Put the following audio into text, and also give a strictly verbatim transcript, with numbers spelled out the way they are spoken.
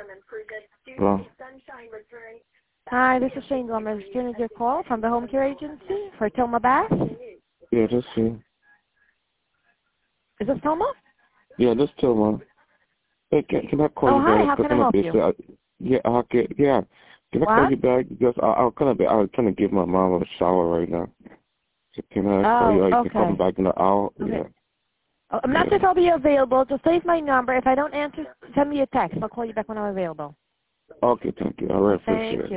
Hello? Hi, this is Shane Gomez. Returning your call from the home care agency for Toma Bass. Yeah, that's you. Is this Toma? Yeah, that's Toma. Hey, can, can I call oh, you hi. back? How can I help you? I, yeah, I get, yeah. Can I what? call you back? Because I, I'm kind of, I'm trying to give my mom a shower right now. So can I oh, call you? I okay. can call me back in an hour. Okay. Yeah. Oh, I'm not yeah. sure if I'll be available. Just save my number. If I don't answer, send me a text. I'll call you back when I'm available. Okay, thank you. I really appreciate Thank it. you.